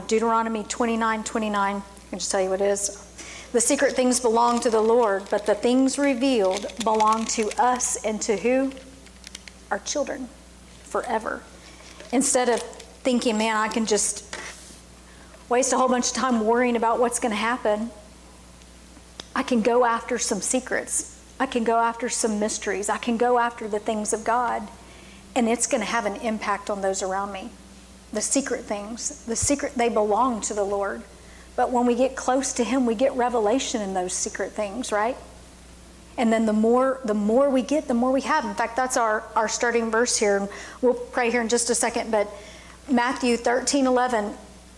Deuteronomy 29:29. I can just tell you what it is. The secret things belong to the Lord, but the things revealed belong to us and to who? Our children, forever. Instead of thinking, man, I can just waste a whole bunch of time worrying about what's going to happen, I can go after some secrets. I can go after some mysteries. I can go after the things of God, and it's going to have an impact on those around me. The secret things, they belong to the Lord. But when we get close to Him, we get revelation in those secret things, right? And then the more we get, the more we have. In fact, that's our starting verse here. And we'll pray here in just a second. But Matthew 13:11,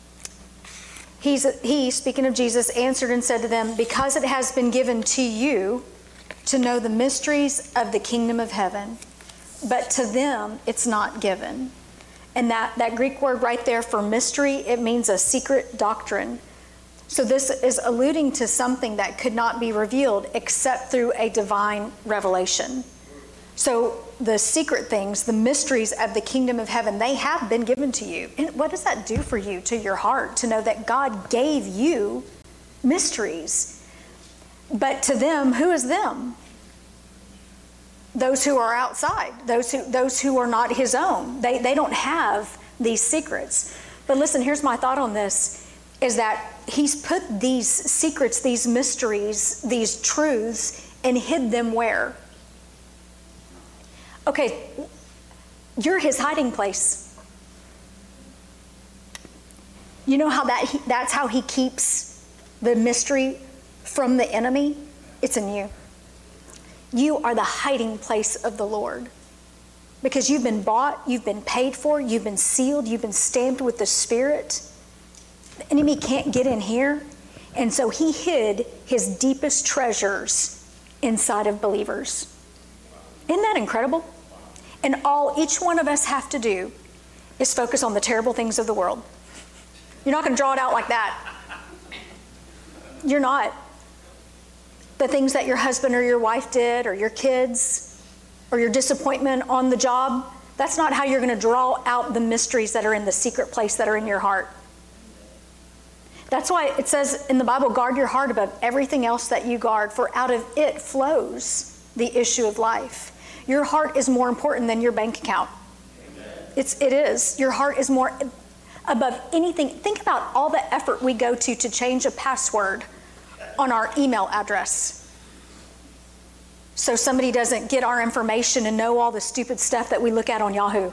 he, speaking of Jesus, answered and said to them, because it has been given to you to know the mysteries of the kingdom of heaven, but to them it's not given. And that Greek word right there for mystery, it means a secret doctrine. So this is alluding to something that could not be revealed except through a divine revelation. So the secret things, the mysteries of the kingdom of heaven, they have been given to you. And what does that do for you, to your heart, to know that God gave you mysteries? But to them, who is them? Those who are outside, those who are not His own. They don't have these secrets. But listen, here's my thought on this, is that He's put these secrets, these mysteries, these truths, and hid them where? Okay, you're His hiding place. You know how that's how He keeps the mystery from the enemy? It's in you. You are the hiding place of the Lord. Because you've been bought, you've been paid for, you've been sealed, you've been stamped with the Spirit. The enemy can't get in here. And so He hid His deepest treasures inside of believers. Isn't that incredible? And all each one of us have to do is focus on the terrible things of the world. You're not going to draw it out like that. You're not. The things that your husband or your wife did, or your kids, or your disappointment on the job, that's not how you're going to draw out the mysteries that are in the secret place that are in your heart. That's why it says in the Bible, guard your heart above everything else that you guard, for out of it flows the issue of life. Your heart is more important than your bank account. It is. Your heart is more above anything. Think about all the effort we go to change a password on our email address, so somebody doesn't get our information and know all the stupid stuff that we look at on Yahoo.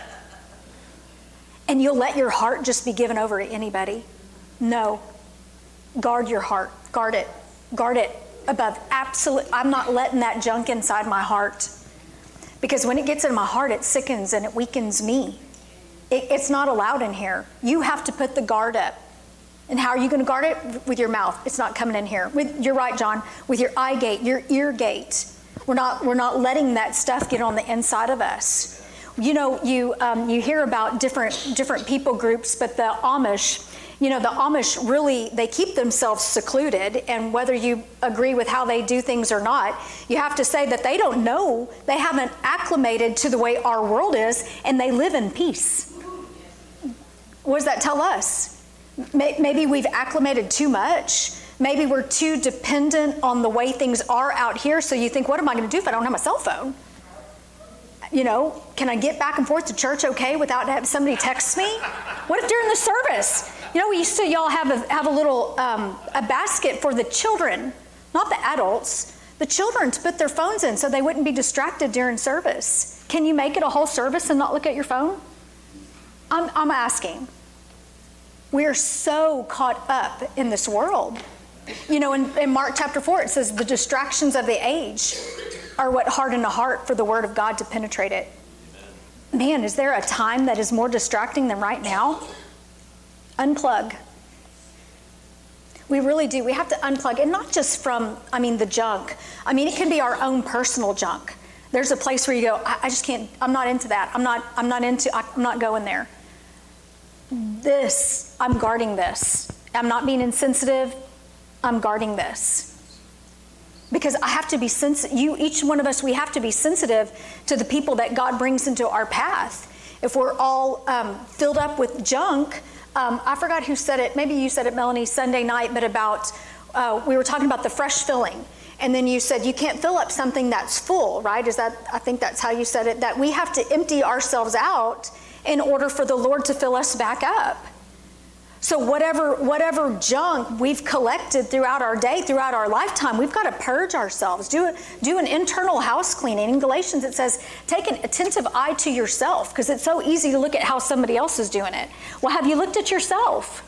And you'll let your heart just be given over to anybody? No. Guard your heart. Guard it. Guard it above absolute. I'm not letting that junk inside my heart. Because when it gets in my heart, it sickens and it weakens me. It's not allowed in here. You have to put the guard up. And how are you going to guard it? With your mouth. It's not coming in here. You're right, John. With your eye gate, your ear gate. We're not letting that stuff get on the inside of us. You know, you hear about different people groups, but the Amish, the Amish really, they keep themselves secluded, and whether you agree with how they do things or not, you have to say that they don't know, they haven't acclimated to the way our world is, and they live in peace. What does that tell us? Maybe we've acclimated too much. Maybe we're too dependent on the way things are out here, so you think, what am I going to do if I don't have my cell phone? Can I get back and forth to church okay without having somebody text me? What if during the service? We used to y'all have a little a basket for the children, not the adults, the children, to put their phones in so they wouldn't be distracted during service. Can you make it a whole service and not look at your phone? I'm asking. We are so caught up in this world. In Mark chapter 4, it says the distractions of the age are what harden a heart for the word of God to penetrate it. Man, is there a time that is more distracting than right now? Unplug. We really do. We have to unplug, and not just from, the junk. It can be our own personal junk. There's a place where you go, I just can't, I'm not into that. I'm not going there. This, I'm guarding this. I'm not being insensitive. I'm guarding this. Because I have to be sensitive. Each one of us, we have to be sensitive to the people that God brings into our path. If we're all filled up with junk, I forgot who said it. Maybe you said it, Melanie, Sunday night, but about, we were talking about the fresh filling. And then you said you can't fill up something that's full, right? I think that's how you said it, that we have to empty ourselves out in order for the Lord to fill us back up. So whatever junk we've collected throughout our day, throughout our lifetime, we've got to purge ourselves. Do an internal house cleaning. In Galatians it says, take an attentive eye to yourself, because it's so easy to look at how somebody else is doing it. Well, have you looked at yourself?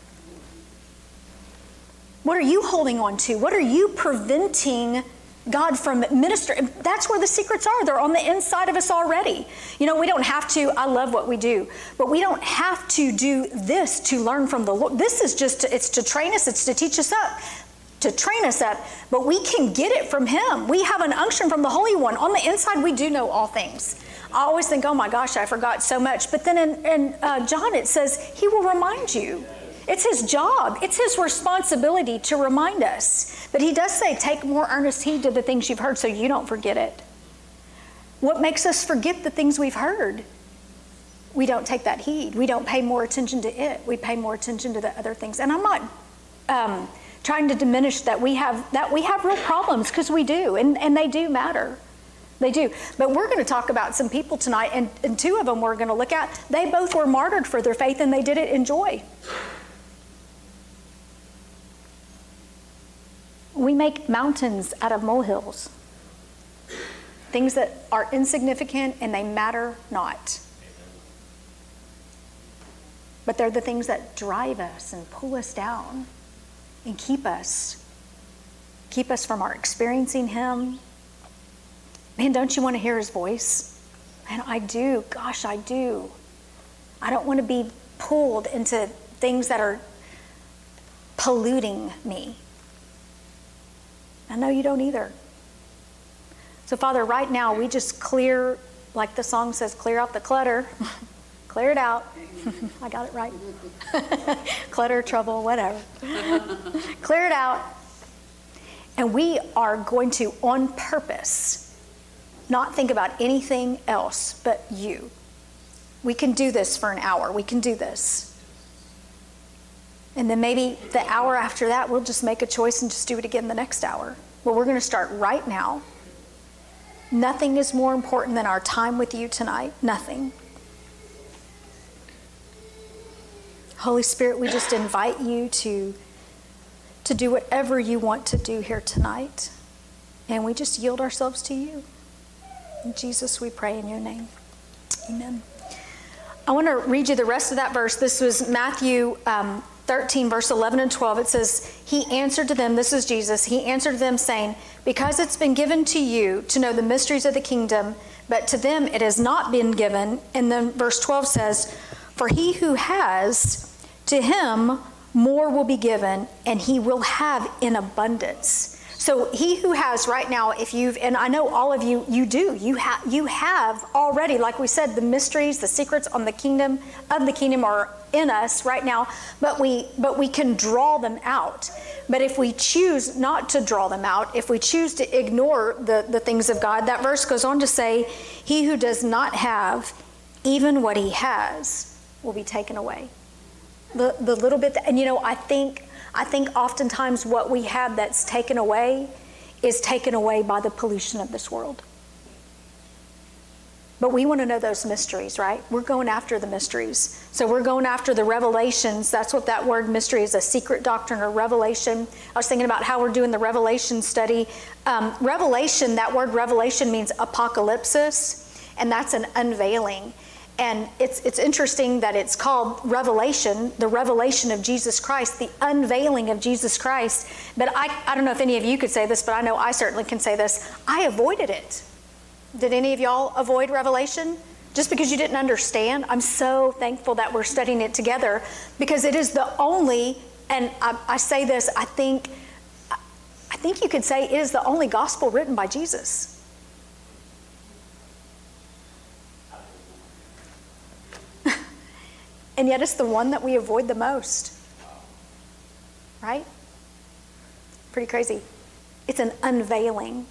What are you holding on to? What are you preventing God from ministering? That's where the secrets are. They're on the inside of us already. We don't have to, I love what we do, but we don't have to do this to learn from the Lord. This is just, it's to train us, it's to teach us up, to train us up, but we can get it from Him. We have an unction from the Holy One. On the inside, we do know all things. I always think, oh my gosh, I forgot so much. But then in John, it says, He will remind you. It's His job. It's His responsibility to remind us. But He does say, take more earnest heed to the things you've heard so you don't forget it. What makes us forget the things we've heard? We don't take that heed. We don't pay more attention to it. We pay more attention to the other things. And I'm not trying to diminish that we have real problems, because we do, and they do matter. They do. But we're going to talk about some people tonight, and two of them we're going to look at. They both were martyred for their faith, and they did it in joy. We make mountains out of molehills. Things that are insignificant and they matter not. But they're the things that drive us and pull us down and keep us from our experiencing Him. Man, don't you want to hear His voice? Man, I do. Gosh, I do. I don't want to be pulled into things that are polluting me. I know you don't either. So, Father, right now, we just clear, like the song says, clear out the clutter. Clear it out. I got it right. Clutter, trouble, whatever. Clear it out. And we are going to, on purpose, not think about anything else but you. We can do this for an hour. We can do this. And then maybe the hour after that, we'll just make a choice and just do it again the next hour. Well, we're going to start right now. Nothing is more important than our time with you tonight. Nothing. Holy Spirit, we just invite you to do whatever you want to do here tonight. And we just yield ourselves to you. In Jesus, we pray in your name. Amen. I want to read you the rest of that verse. This was Matthew 13, verse 11 and 12. It says, He answered to them, this is Jesus, He answered to them saying, because it's been given to you to know the mysteries of the kingdom, but to them it has not been given. And then verse 12 says, for he who has, to him more will be given, and he will have in abundance. So he who has right now, if you've, and I know all of you, you have already, like we said, the mysteries, the secrets on the kingdom are in us right now, but we can draw them out. But if we choose not to draw them out, if we choose to ignore the things of God, that verse goes on to say, he who does not have, even what he has, will be taken away. The little bit, and I think oftentimes what we have that's taken away is taken away by the pollution of this world. But we want to know those mysteries, right? We're going after the mysteries. So we're going after the revelations. That's what that word mystery is, a secret doctrine or revelation. I was thinking about how we're doing the revelation study. Revelation, that word revelation means apocalypsis, and that's an unveiling. And it's interesting that it's called revelation, the revelation of Jesus Christ, the unveiling of Jesus Christ. But I don't know if any of you could say this, but I know I certainly can say this. I avoided it. Did any of y'all avoid revelation? Just because you didn't understand? I'm so thankful that we're studying it together, because it is the only, and I say this, I think you could say it is the only gospel written by Jesus. And yet it's the one that we avoid the most. Right? Pretty crazy. It's an unveiling.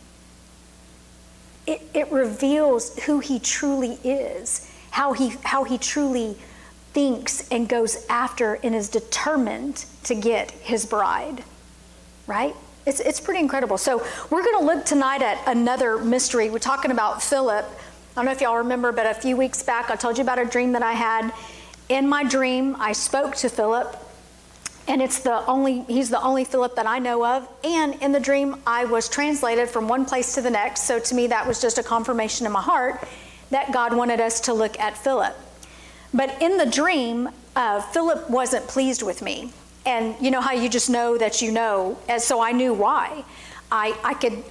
It reveals who he truly is, how he truly thinks and goes after and is determined to get his bride, right? It's pretty incredible. So we're going to look tonight at another mystery. We're talking about Philip. I don't know if y'all remember, but a few weeks back I told you about a dream that I had. In my dream, I spoke to Philip, and he's the only Philip that I know of. And in the dream, I was translated from one place to the next. So to me, that was just a confirmation in my heart that God wanted us to look at Philip. But in the dream, Philip wasn't pleased with me. And you know how you just know that you know, and so I knew why. I could,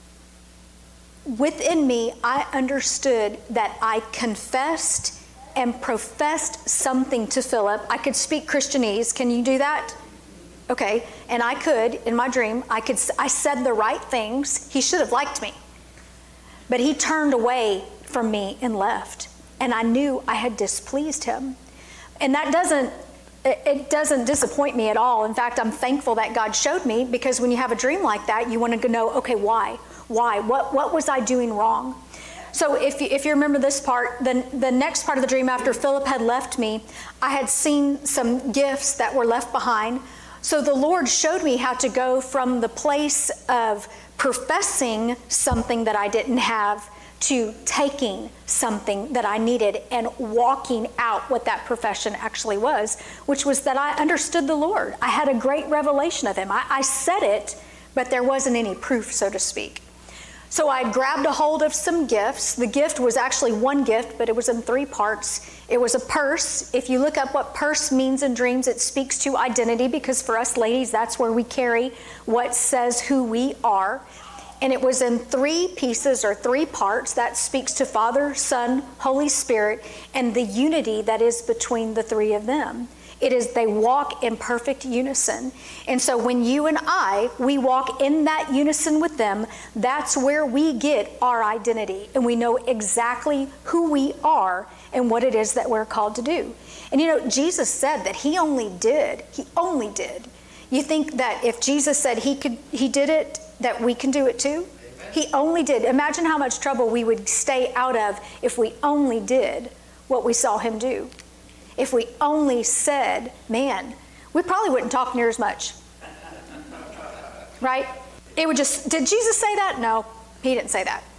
within me, I understood that I confessed and professed something to Philip. I could speak Christianese. Can you do that? Okay. And I could, in my dream, I said the right things. He should have liked me. But he turned away from me and left. And I knew I had displeased him. And that it doesn't disappoint me at all. In fact, I'm thankful that God showed me, because when you have a dream like that, you want to know, okay, why? Why? What was I doing wrong? So if you remember this part, the next part of the dream after Philip had left me, I had seen some gifts that were left behind. So the Lord showed me how to go from the place of professing something that I didn't have to taking something that I needed and walking out what that profession actually was, which was that I understood the Lord. I had a great revelation of him. I said it, but there wasn't any proof, so to speak. So I grabbed a hold of some gifts. The gift was actually one gift, but it was in 3 parts. It was a purse. If you look up what purse means in dreams, it speaks to identity, because for us ladies, that's where we carry what says who we are. And it was in 3 pieces or 3 parts. That speaks to Father, Son, Holy Spirit, and the unity that is between the 3 of them. They walk in perfect unison. And so when you and we walk in that unison with them, that's where we get our identity. And we know exactly who we are and what it is that we're called to do. And you know, Jesus said that he only did. You think that if Jesus said he did it, that we can do it too? Amen. He only did. Imagine how much trouble we would stay out of if we only did what we saw him do. If we only said, man, we probably wouldn't talk near as much. Right? It would just, did Jesus say that? No, he didn't say that.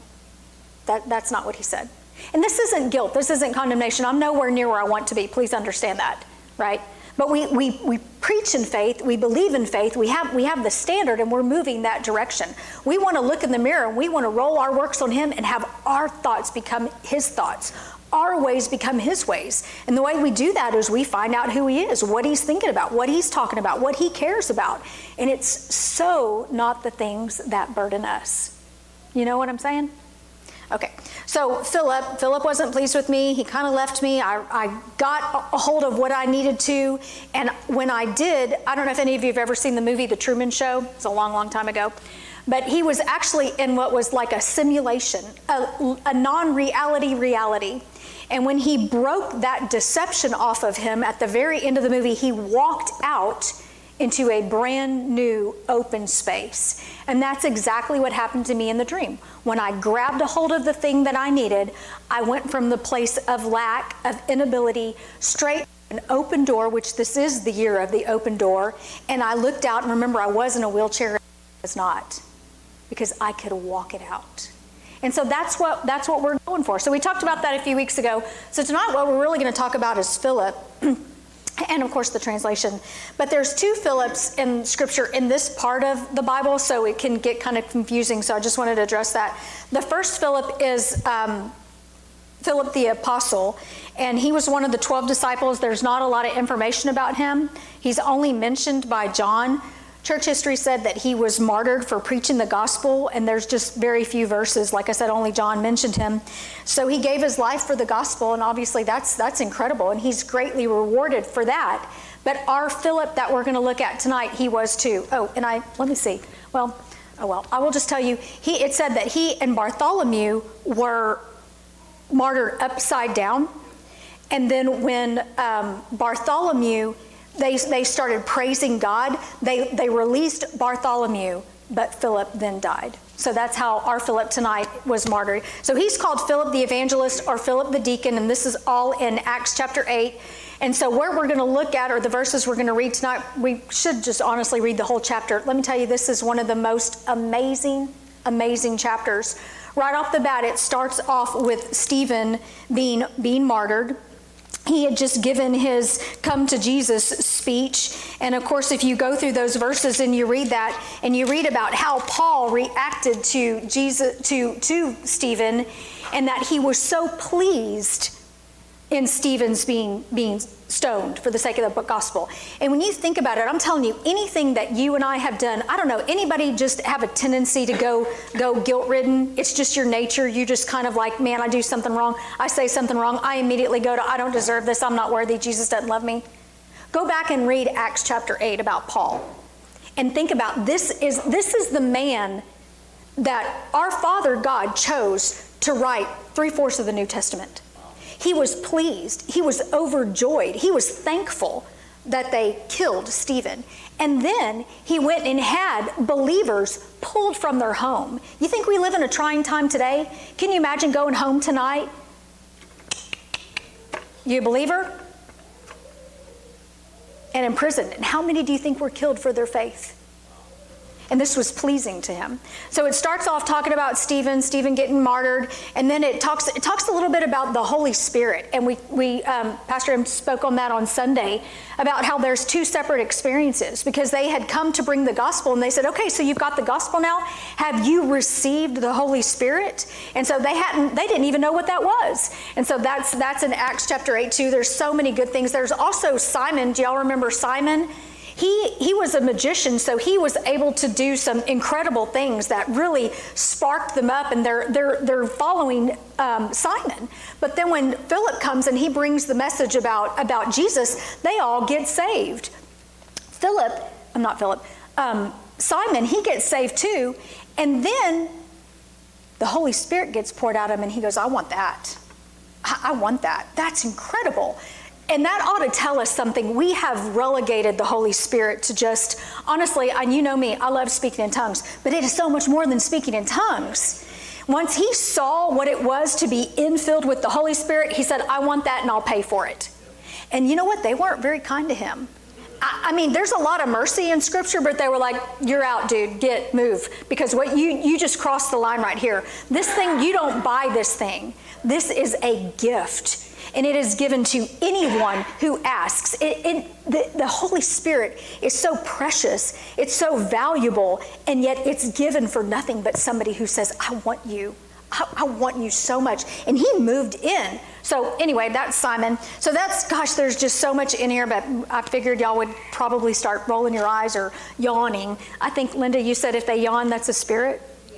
That's not what he said. And this isn't guilt. This isn't condemnation. I'm nowhere near where I want to be. Please understand that. Right? But we preach in faith, we believe in faith, we have the standard, and we're moving that direction. We want to look in the mirror and we want to roll our works on him and have our thoughts become his thoughts, our ways become his ways. And the way we do that is we find out who he is, what he's thinking about, what he's talking about, what he cares about. And it's so not the things that burden us. You know what I'm saying? Okay, so Philip wasn't pleased with me. He kind of left me. I got a hold of what I needed to. And when I did, I don't know if any of you have ever seen the movie The Truman Show. It's a long, long time ago. But he was actually in what was like a simulation, a non-reality reality. And when he broke that deception off of him at the very end of the movie, he walked out into a brand new open space. And that's exactly what happened to me in the dream. When I grabbed a hold of the thing that I needed, I went from the place of lack, of inability, straight to an open door, which this is the year of the open door. And I looked out, and remember, I was in a wheelchair. I was not, because I could walk it out. And so that's what we're going for. So we talked about that a few weeks ago. So tonight what we're really going to talk about is Philip. And of course the translation. But there's 2 Philips in Scripture in this part of the Bible, so it can get kind of confusing. So I just wanted to address that. The first Philip is Philip the Apostle, and he was one of the 12 disciples. There's not a lot of information about him. He's only mentioned by John. Church history said that he was martyred for preaching the gospel, and there's just very few verses. Like I said, only John mentioned him. So he gave his life for the gospel, and obviously that's incredible, and he's greatly rewarded for that. But our Philip that we're going to look at tonight, he was too. Oh, and let me see. I will just tell you, it said that he and Bartholomew were martyred upside down. And then when Bartholomew, they started praising God, they released Bartholomew, but Philip then died. So that's how our Philip tonight was martyred. So he's called Philip the evangelist or Philip the deacon, and this is all in Acts chapter 8. And so where we're going to look at, or the verses we're going to read tonight, we should just honestly read the whole chapter. Let me tell you, this is one of the most amazing chapters. Right off the bat, it starts off with Stephen being martyred. He had just given his come to Jesus speech. And of course, if you go through those verses and you read that, and you read about how Paul reacted to Stephen, and that he was so pleased in Stephen's being stoned for the sake of the gospel. And when you think about it, I'm telling you, anything that you and I have done, I don't know, anybody just have a tendency to go guilt-ridden? It's just your nature. You just kind of like, man, I do something wrong. I say something wrong. I immediately go to, I don't deserve this. I'm not worthy. Jesus doesn't love me. Go back and read Acts chapter 8 about Paul. And think about, this is the man that our Father God chose to write 3/4 of the New Testament. He was pleased. He was overjoyed. He was thankful that they killed Stephen. And then he went and had believers pulled from their home. You think we live in a trying time today? Can you imagine going home tonight? You a believer? And in prison. And how many do you think were killed for their faith? And this was pleasing to him. So it starts off talking about Stephen getting martyred, and then it talks a little bit about the Holy Spirit. And we Pastor M spoke on that on Sunday about how there's two separate experiences, because they had come to bring the gospel, and they said, okay, so you've got the gospel now. Have you received the Holy Spirit? And so they didn't even know what that was. And so that's in Acts chapter 8 too. There's so many good things. There's also Simon. Do y'all remember Simon? He was a magician, so he was able to do some incredible things that really sparked them up, and they're following Simon. But then when Philip comes and he brings the message about Jesus, they all get saved. Simon, he gets saved too, and then the Holy Spirit gets poured out of him, and he goes, I want that. I want that. That's incredible. And that ought to tell us something. We have relegated the Holy Spirit to just, honestly, and you know me, I love speaking in tongues, but it is so much more than speaking in tongues. Once he saw what it was to be infilled with the Holy Spirit, he said, I want that and I'll pay for it. And you know what? They weren't very kind to him. I mean, there's a lot of mercy in Scripture, but they were like, you're out, dude, move. Because what you just crossed the line right here. This thing, you don't buy this thing. This is a gift. And it is given to anyone who asks. The Holy Spirit is so precious, it's so valuable, and yet it's given for nothing but somebody who says, I want you. I want you so much. And he moved in. So anyway, that's Simon. So there's just so much in here, but I figured y'all would probably start rolling your eyes or yawning. I think, Linda, you said if they yawn, that's a spirit?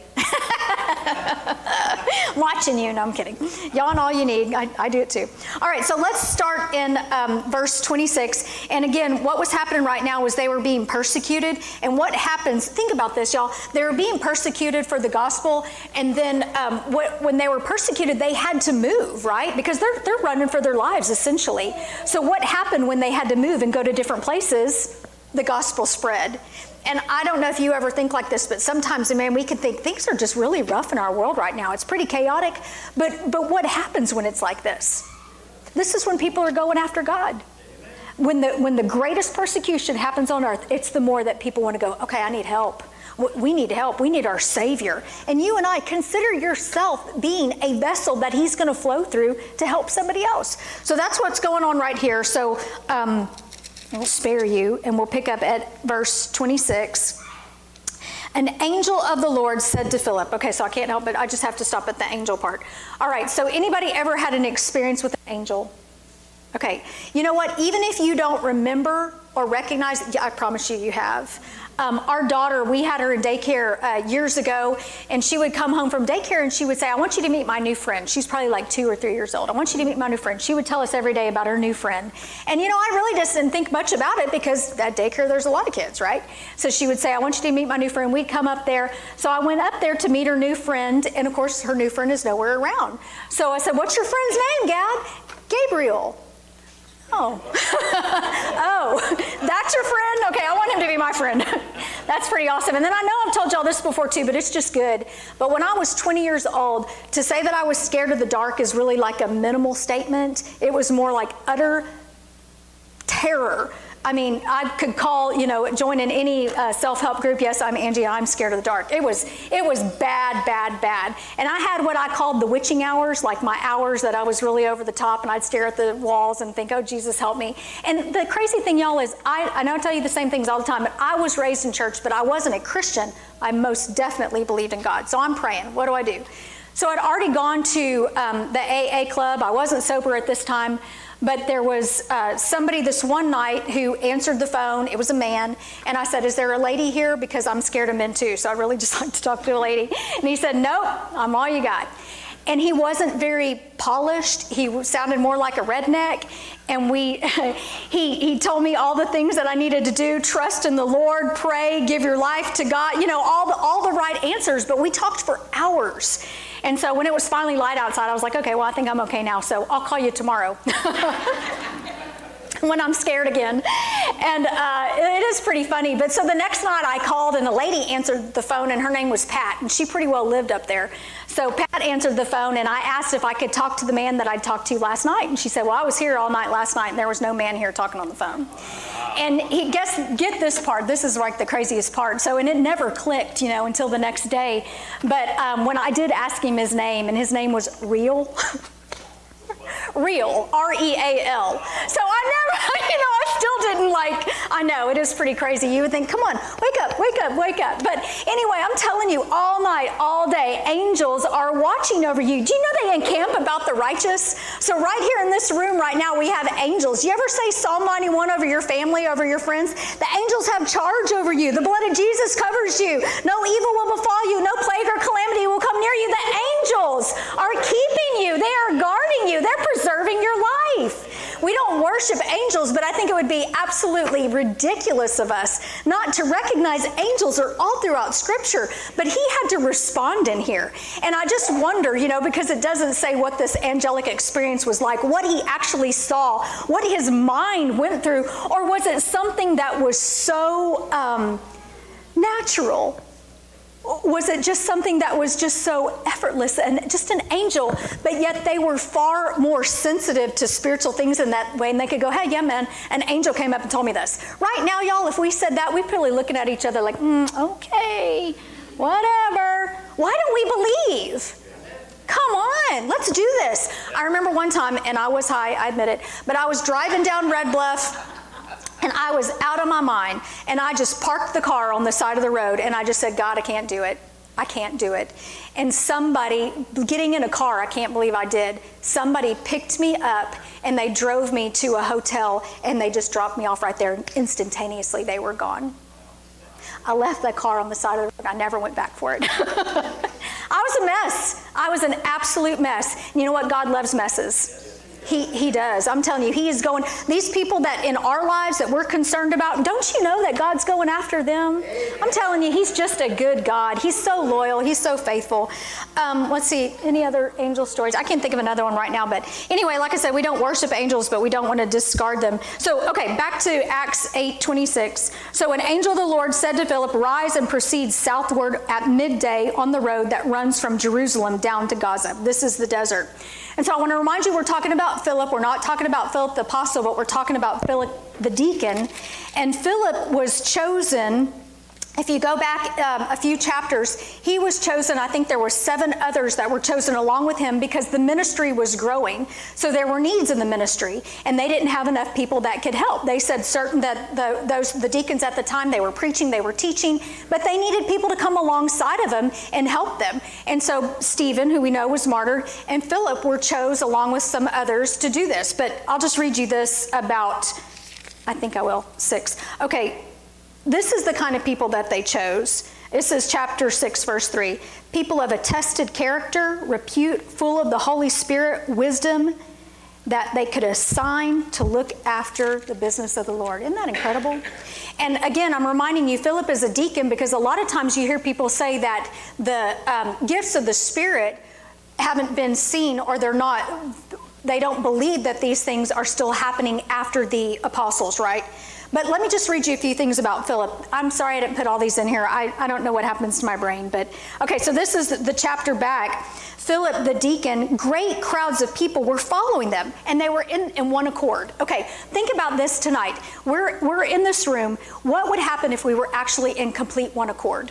Watching you. No, I'm kidding. Yawn all you need. I do it too. All right, so let's start in verse 26. And again, what was happening right now was they were being persecuted. And what happens, think about this, y'all. They were being persecuted for the gospel. And then when they were persecuted, they had to move, right? Because they're running for their lives, essentially. So what happened when they had to move and go to different places? The gospel spread. And I don't know if you ever think like this, but sometimes, man, we can think things are just really rough in our world right now. It's pretty chaotic. But what happens when it's like this? This is when people are going after God. When the greatest persecution happens on earth, it's the more that people want to go, okay, I need help. We need help. We need our Savior. And you and I, consider yourself being a vessel that he's going to flow through to help somebody else. So that's what's going on right here. So, we'll spare you, and we'll pick up at verse 26. An angel of the Lord said to Philip. Okay, so I can't help it. I just have to stop at the angel part. All right, so anybody ever had an experience with an angel? Okay, you know what? Even if you don't remember or recognize, I promise you have. Our daughter, we had her in daycare years ago, and she would come home from daycare and she would say, I want you to meet my new friend. She's probably like 2 or 3 years old. I want you to meet my new friend. She would tell us every day about her new friend. And you know, I really just didn't think much about it because at daycare there's a lot of kids, right? So she would say, I want you to meet my new friend. We'd come up there. So I went up there to meet her new friend, and of course her new friend is nowhere around. So I said, what's your friend's name, Gab? Gabriel. Oh, oh, that's your friend? Okay, I want him to be my friend. That's pretty awesome. And then I know I've told y'all this before too, but it's just good. But when I was 20 years old, to say that I was scared of the dark is really like a minimal statement. It was more like utter terror. I mean, I could call, join in any self-help group. Yes, I'm Angie. I'm scared of the dark. It was bad, bad, bad. And I had what I called the witching hours, like my hours that I was really over the top, and I'd stare at the walls and think, oh, Jesus, help me. And the crazy thing, y'all, is I know I tell you the same things all the time, but I was raised in church, but I wasn't a Christian. I most definitely believed in God. So I'm praying. What do I do? So I'd already gone to the AA club. I wasn't sober at this time. But there was somebody this one night who answered the phone. It was a man. And I said, is there a lady here? Because I'm scared of men too. So I really just like to talk to a lady. And he said, nope, I'm all you got. And he wasn't very polished. He sounded more like a redneck. And he told me all the things that I needed to do. Trust in the Lord, pray, give your life to God. All the right answers. But we talked for hours. And so when it was finally light outside, I was like, okay, well, I think I'm okay now. So I'll call you tomorrow. When I'm scared again. And it is pretty funny. But so the next night I called and a lady answered the phone, and her name was Pat, and she pretty well lived up there. So Pat answered the phone, and I asked if I could talk to the man that I'd talked to last night. And she said, well, I was here all night last night, and there was no man here talking on the phone. And get this part. This is like the craziest part. So, and it never clicked, until the next day. But when I did ask him his name, and his name was Real. Real, R-E-A-L. So I never, I still didn't I know, it is pretty crazy. You would think, come on, wake up, wake up, wake up. But anyway, I'm telling you, all night, all day, angels are watching over you. Do you know they encamp about the righteous? So right here in this room right now, we have angels. You ever say Psalm 91 over your family, over your friends? The angels have charge over you. The blood of Jesus covers you. No evil will befall you. No plague or calamity will come near you. The angels are keeping you. They are guarding you. They're preserving your life. We don't worship angels, but I think it would be absolutely ridiculous of us not to recognize angels are all throughout Scripture. But he had to respond in here. And I just wonder, because it doesn't say what this angelic experience was like, what he actually saw, what his mind went through, or was it something that was so natural? Was it just something that was just so effortless and just an angel, but yet they were far more sensitive to spiritual things in that way, and they could go, hey, yeah, man, an angel came up and told me this. Right now, y'all, if we said that, we'd probably looking at each other like, okay, whatever. Why don't we believe? Come on, let's do this. I remember one time, and I was high, I admit it, but I was driving down Red Bluff, and I was out of my mind, and I just parked the car on the side of the road, and I just said, God, I can't do it. I can't do it. And somebody, getting in a car, I can't believe I did, somebody picked me up, and they drove me to a hotel, and they just dropped me off right there, and instantaneously they were gone. I left the car on the side of the road. I never went back for it. I was a mess. I was an absolute mess. You know what? God loves messes. He does. I'm telling you, he is going, these people that in our lives that we're concerned about, don't you know that God's going after them? I'm telling you, he's just a good God. He's so loyal. He's so faithful. Let's see, any other angel stories? I can't think of another one right now, but anyway, like I said, we don't worship angels, but we don't want to discard them. So, okay, back to Acts 8:26. So an angel of the Lord said to Philip, rise and proceed southward at midday on the road that runs from Jerusalem down to Gaza. This is the desert. And so I want to remind you, we're talking about Philip. We're not talking about Philip the apostle, but we're talking about Philip the deacon. And Philip was chosen, if you go back a few chapters, he was chosen. I think there were 7 others that were chosen along with him because the ministry was growing. So there were needs in the ministry, and they didn't have enough people that could help. They said certain that the deacons at the time, they were preaching, they were teaching, but they needed people to come alongside of them and help them. And so Stephen, who we know was martyred, and Philip were chose along with some others to do this. But I'll just read you this about, I think I will, 6. Okay. This is the kind of people that they chose. This is chapter 6, verse 3. People of attested character, repute, full of the Holy Spirit, wisdom, that they could assign to look after the business of the Lord. Isn't that incredible? And again, I'm reminding you, Philip is a deacon because a lot of times you hear people say that the gifts of the Spirit haven't been seen, or they don't believe that these things are still happening after the apostles, right? But let me just read you a few things about Philip. I'm sorry I didn't put all these in here. I don't know what happens to my brain. But okay, so this is the chapter back. Philip the deacon, great crowds of people were following them, and they were in one accord. Okay, think about this tonight. We're in this room. What would happen if we were actually in complete one accord?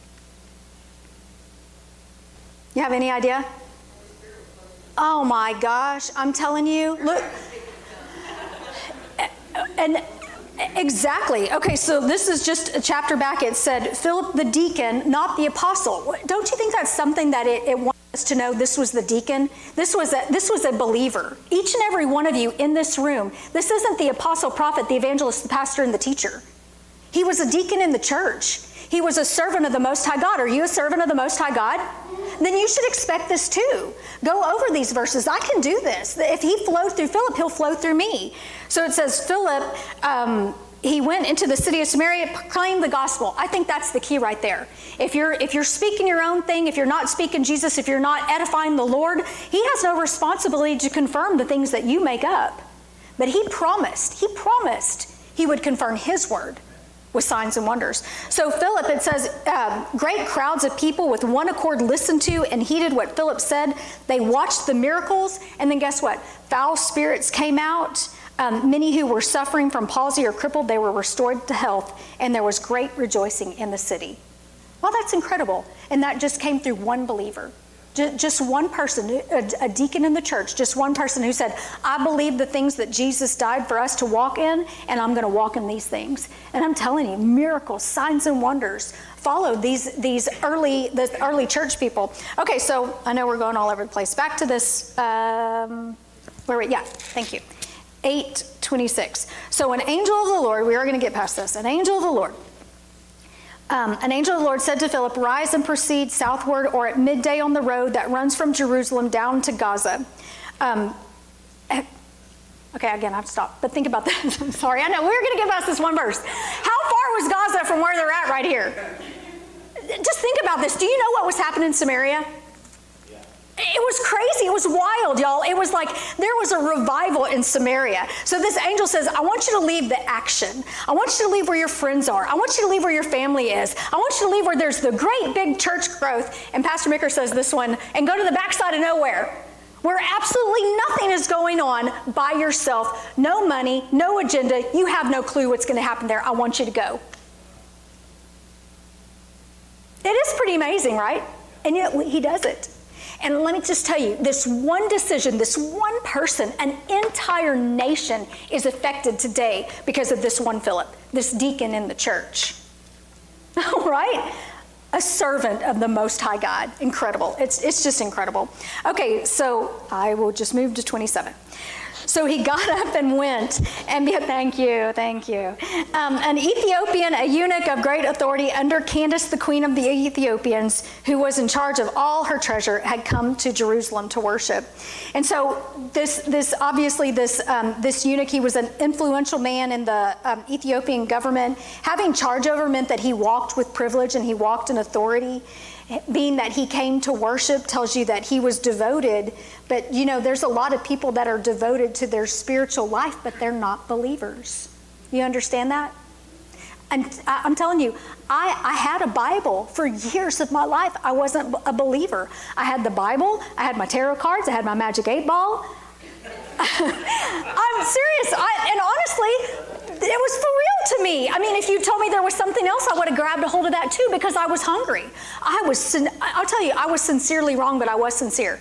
You have any idea? Oh my gosh, I'm telling you, look. And exactly. Okay, so this is just a chapter back. It said, Philip the deacon, not the apostle. Don't you think that's something that it wants us to know? This was the deacon. This was a believer. Each and every one of you in this room, this isn't the apostle, prophet, the evangelist, the pastor, and the teacher. He was a deacon in the church. He was a servant of the Most High God. Are you a servant of the Most High God? Then you should expect this too. Go over these verses. I can do this. If he flowed through Philip, he'll flow through me. So it says Philip, he went into the city of Samaria, proclaimed the gospel. I think that's the key right there. If you're speaking your own thing, if you're not speaking Jesus, if you're not edifying the Lord, he has no responsibility to confirm the things that you make up. But he promised he would confirm his word with signs and wonders. So Philip, it says, great crowds of people with one accord listened to and heeded what Philip said. They watched the miracles, and then guess what? Foul spirits came out. Many who were suffering from palsy or crippled, they were restored to health, and there was great rejoicing in the city. Well, that's incredible. And that just came through one believer. Just one person, a deacon in the church, just one person who said, I believe the things that Jesus died for us to walk in, and I'm going to walk in these things. And I'm telling you, miracles, signs, and wonders followed the early church people. Okay, so I know we're going all over the place. Back to this, thank you. 8:26. So an angel of the Lord, we are going to get past this, an angel of the Lord said to Philip, rise and proceed southward, or at midday on the road that runs from Jerusalem down to Gaza. Okay, again, I've stopped, but think about this. I'm sorry, I know, we're going to get past this one verse. How far was Gaza from where they're at right here? Just think about this. Do you know what was happening in Samaria? It was crazy. It was wild, y'all. It was like there was a revival in Samaria. So this angel says, I want you to leave the action. I want you to leave where your friends are. I want you to leave where your family is. I want you to leave where there's the great big church growth. And Pastor Micker says this one, and go to the backside of nowhere, where absolutely nothing is going on by yourself. No money, no agenda. You have no clue what's going to happen there. I want you to go. It is pretty amazing, right? And yet he does it. And let me just tell you, this one decision, this one person, an entire nation is affected today because of this one Philip, this deacon in the church. Right? A servant of the Most High God. Incredible. It's just incredible. Okay, so I will just move to 27. So he got up and went, and thank you. An Ethiopian, a eunuch of great authority under Candace, the queen of the Ethiopians, who was in charge of all her treasure, had come to Jerusalem to worship. And so this eunuch, he was an influential man in the Ethiopian government. Having charge over meant that he walked with privilege and he walked in authority. Being that he came to worship tells you that he was devoted. But, you know, there's a lot of people that are devoted to their spiritual life, but they're not believers. You understand that? And I'm telling you, I had a Bible for years of my life. I wasn't a believer. I had the Bible. I had my tarot cards. I had my Magic 8 Ball. I'm serious. And honestly, it was for real to me. I mean, if you told me there was something else, I would have grabbed a hold of that too, because I was hungry. I'll tell you, I was sincerely wrong, but I was sincere.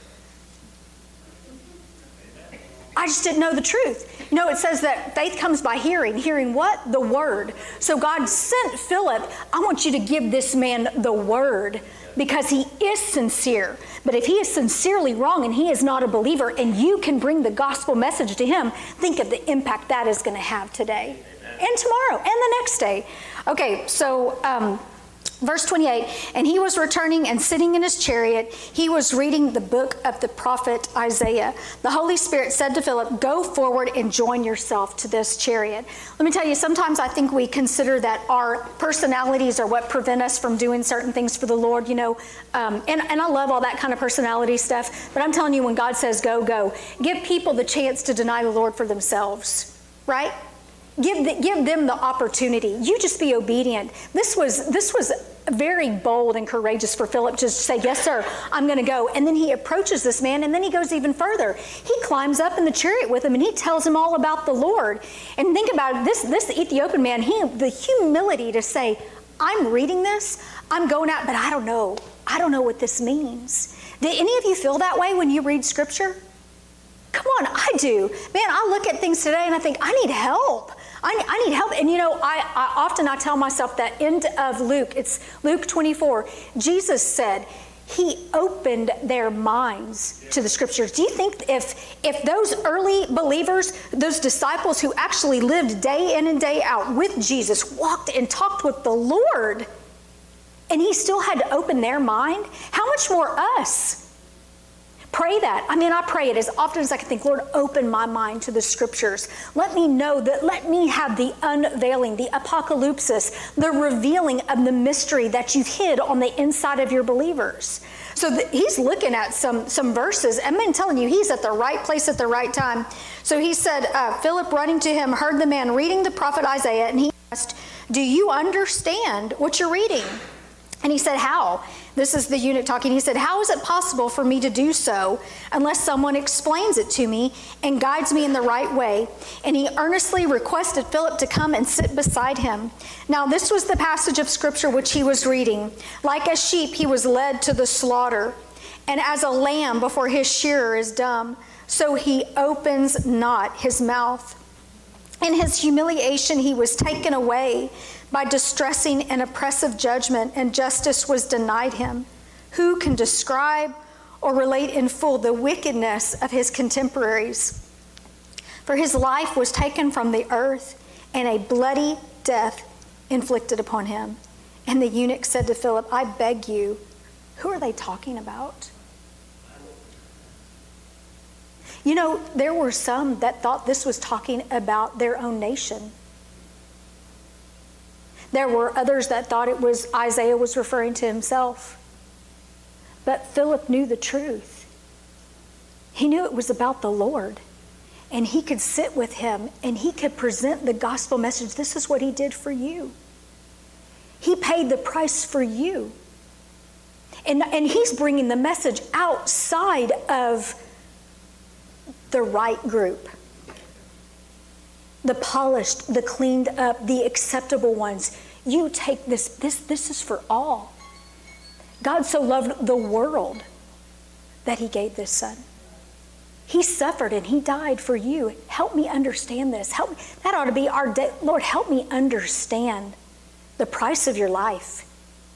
I just didn't know the truth. You know, it says that faith comes by hearing. Hearing what? The word. So God sent Philip, I want you to give this man the word, because he is sincere. But if he is sincerely wrong and he is not a believer, and you can bring the gospel message to him, think of the impact that is going to have today and tomorrow and the next day. Okay, so verse 28, and he was returning and sitting in his chariot. He was reading the book of the prophet Isaiah. The Holy Spirit said to Philip, go forward and join yourself to this chariot. Let me tell you, sometimes I think we consider that our personalities are what prevent us from doing certain things for the Lord, you know. And I love all that kind of personality stuff. But I'm telling you, when God says go, go. Give people the chance to deny the Lord for themselves, right? Give them the opportunity. You just be obedient. This was very bold and courageous for Philip to say, yes, sir, I'm going to go. And then he approaches this man, and then he goes even further. He climbs up in the chariot with him, and he tells him all about the Lord. And think about it, this Ethiopian man, the humility to say, I'm reading this, I'm going out, but I don't know what this means. Did any of you feel that way when you read Scripture? Come on, I do. Man, I look at things today and I think, I need help. I need help. And I often tell myself that end of Luke, it's Luke 24, Jesus said, he opened their minds to the Scriptures. Do you think if those early believers, those disciples who actually lived day in and day out with Jesus, walked and talked with the Lord, and he still had to open their mind, how much more us? Pray that. I pray it as often as I can think, Lord, open my mind to the Scriptures. Let me know that, let me have the unveiling, the apocalypsis, the revealing of the mystery that you've hid on the inside of your believers. So he's looking at some verses. I'm telling you, he's at the right place at the right time. So he said, Philip running to him heard the man reading the prophet Isaiah, and he asked, do you understand what you're reading? And he said, how? This is the eunuch talking. He said, how is it possible for me to do so unless someone explains it to me and guides me in the right way? And he earnestly requested Philip to come and sit beside him. Now, this was the passage of Scripture which he was reading. Like a sheep, he was led to the slaughter, and as a lamb before his shearer is dumb, so he opens not his mouth. In his humiliation, he was taken away by distressing and oppressive judgment, and justice was denied him. Who can describe or relate in full the wickedness of his contemporaries? For his life was taken from the earth, and a bloody death inflicted upon him. And the eunuch said to Philip, I beg you, who are they talking about? There were some that thought this was talking about their own nation. There were others that thought it was Isaiah was referring to himself. But Philip knew the truth. He knew it was about the Lord. And he could sit with him and he could present the gospel message. This is what he did for you. He paid the price for you. And he's bringing the message outside of the right group. The polished, the cleaned up, the acceptable ones. You take this. This is for all. God so loved the world that he gave this son. He suffered and he died for you. Help me understand this. Help me. That ought to be our day. Lord, help me understand the price of your life.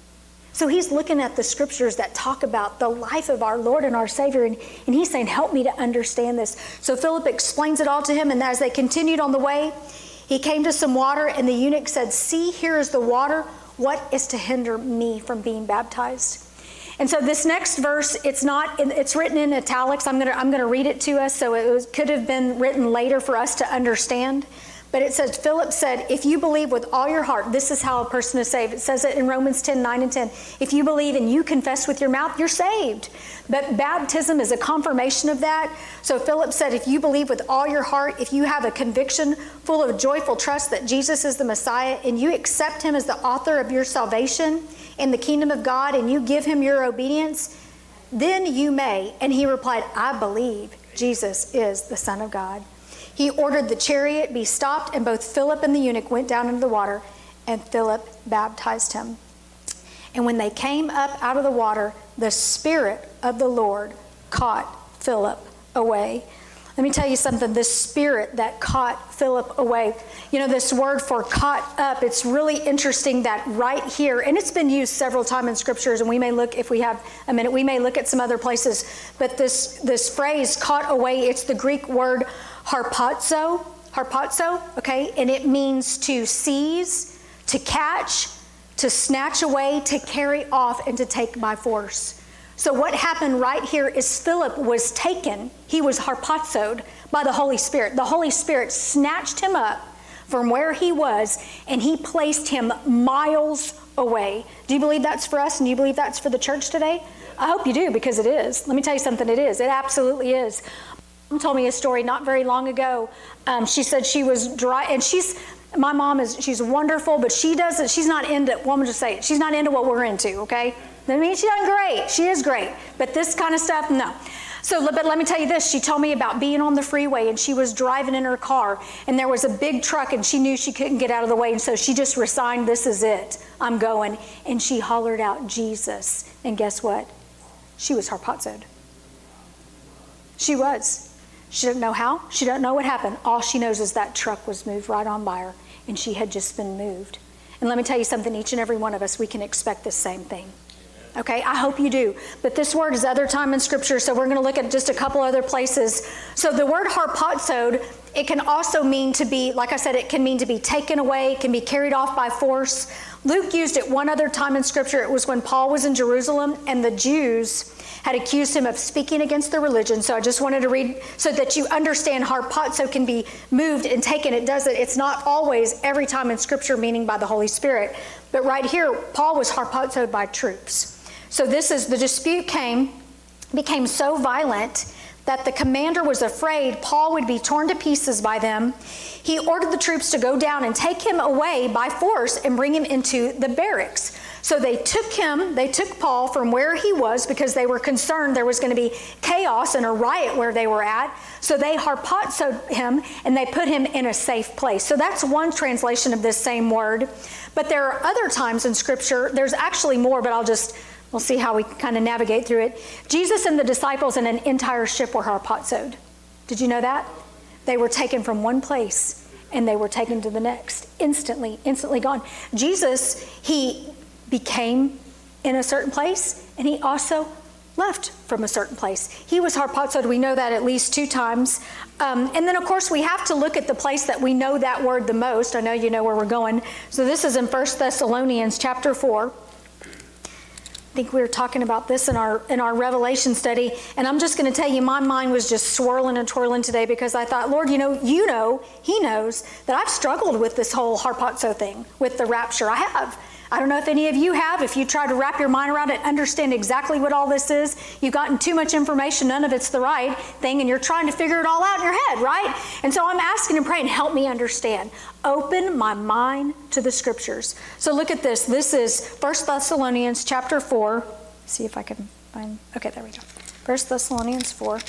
So he's looking at the Scriptures that talk about the life of our Lord and our Savior, and he's saying, help me to understand this. So Philip explains it all to him, and as they continued on the way, he came to some water, and the eunuch said, see, here is the water. What is to hinder me from being baptized? And so this next verse, it's written in italics. I'm gonna read it to us, so could have been written later for us to understand. But it says, Philip said, if you believe with all your heart, this is how a person is saved. It says it in Romans 10, 9 and 10. If you believe and you confess with your mouth, you're saved. But baptism is a confirmation of that. So Philip said, if you believe with all your heart, if you have a conviction full of joyful trust that Jesus is the Messiah, and you accept him as the author of your salvation in the kingdom of God, and you give him your obedience, then you may. And he replied, I believe Jesus is the Son of God. He ordered the chariot be stopped, and both Philip and the eunuch went down into the water, and Philip baptized him. And when they came up out of the water, the Spirit of the Lord caught Philip away. Let me tell you something, the Spirit that caught Philip away. This word for caught up, it's really interesting that right here, and it's been used several times in Scriptures, and we may look, if we have a minute, we may look at some other places, but this phrase, caught away, it's the Greek word harpazo, okay? And it means to seize, to catch, to snatch away, to carry off, and to take by force. So what happened right here is Philip was taken, he was harpazoed by the Holy Spirit. The Holy Spirit snatched him up from where he was, and he placed him miles away. Do you believe that's for us, and do you believe that's for the church today? I hope you do, because it is. Let me tell you something, it is. It absolutely is. told me a story not very long ago. She said she was dry, and my mom she's wonderful, but she's not into, well, I'm just say it, she's not into what we're into, okay? I mean, she's done great. She is great. But this kind of stuff, no. So, but let me tell you this. She told me about being on the freeway, and she was driving in her car, and there was a big truck, and she knew she couldn't get out of the way, and so she just resigned, this is it. I'm going. And she hollered out, Jesus. And guess what? She was harpazoed. She was. She didn't know how. She didn't know what happened. All she knows is that truck was moved right on by her, and she had just been moved. And let me tell you something, each and every one of us, we can expect the same thing. Okay, I hope you do. But this word is other time in Scripture, so we're going to look at just a couple other places. So the word harpazoed, it can also mean to be, like I said, it can mean to be taken away, it can be carried off by force. Luke used it one other time in Scripture. It was when Paul was in Jerusalem, and the Jews had accused him of speaking against their religion. So I just wanted to read so that you understand harpazo can be moved and taken. It does it. It's not always every time in Scripture meaning by the Holy Spirit. But right here, Paul was harpazoed by troops. So the dispute became so violent that the commander was afraid Paul would be torn to pieces by them. He ordered the troops to go down and take him away by force and bring him into the barracks. So they took Paul from where he was because they were concerned there was going to be chaos and a riot where they were at. So they harpazoed him and they put him in a safe place. So that's one translation of this same word. But there are other times in Scripture, there's actually more, but we'll see how we kind of navigate through it. Jesus and the disciples and an entire ship were harpazoed. Did you know that? They were taken from one place and they were taken to the next. Instantly gone. Jesus, he became in a certain place and he also left from a certain place. He was harpazoed. We know that at least 2 times. And then, of course, we have to look at the place that we know that word the most. I know you know where we're going. So this is in 1 Thessalonians chapter 4. I think we were talking about this in our Revelation study, and I'm just going to tell you, my mind was just swirling and twirling today because I thought, Lord, He knows that I've struggled with this whole harpazo thing, with the rapture. I have. I don't know if any of you have. If you try to wrap your mind around it, understand exactly what all this is, you've gotten too much information, none of it's the right thing, and you're trying to figure it all out in your head, right? And so I'm asking and praying, help me understand. Open my mind to the Scriptures. So look at this. This is 1 Thessalonians chapter 4. See if I can find, okay, there we go. 1 Thessalonians 4.